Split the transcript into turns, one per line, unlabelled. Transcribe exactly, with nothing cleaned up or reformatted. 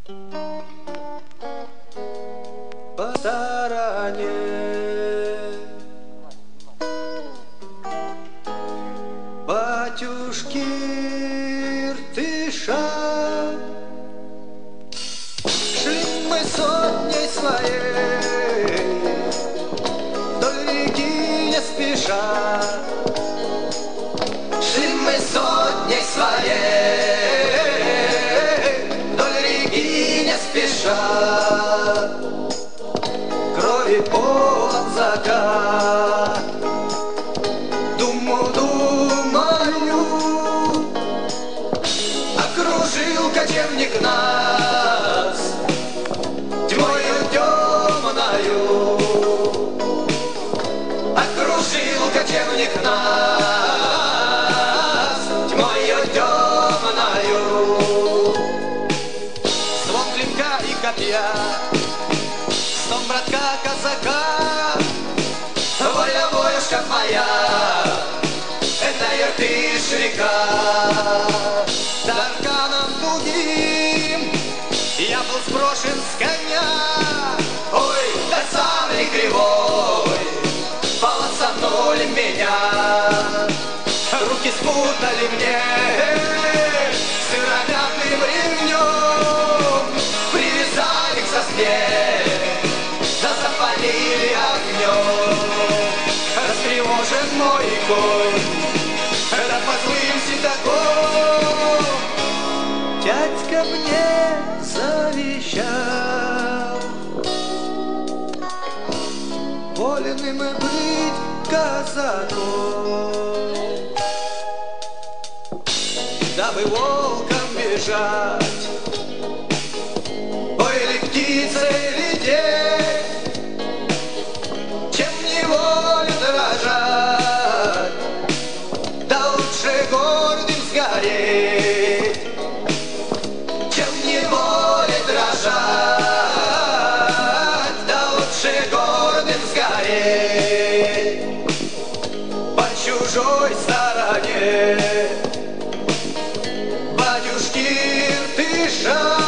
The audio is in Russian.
по стороне. Батюшки Иртыша, шли мы сотней своей вдоль реки не спеша. Шли мы сотней своей вдоль реки не спеша. Крови полон закат, думу думаю, окружил кочевник нас тьмою темною. Окружил кочевник нас тьмою темною. Звон клинка и копья, стон братка казака, воля воюшка моя, это Иртыш река. Тарканом тугим я был сброшен с коня, ой, да сам ли кривой полосанули меня. Руки спутали мне сыромятным ремнем, привязали к сосне, да запалили огнем. Растревожен мой конь, да по злым седаком. Дядька мне завещал вольным быть казаком, дабы волком бежать, ой, или птицей лететь, чем неволе дрожать, да лучше гордым сгореть, чем неволе дрожать, да лучше гордым сгореть по чужой стороне. Батюшки Иртыша,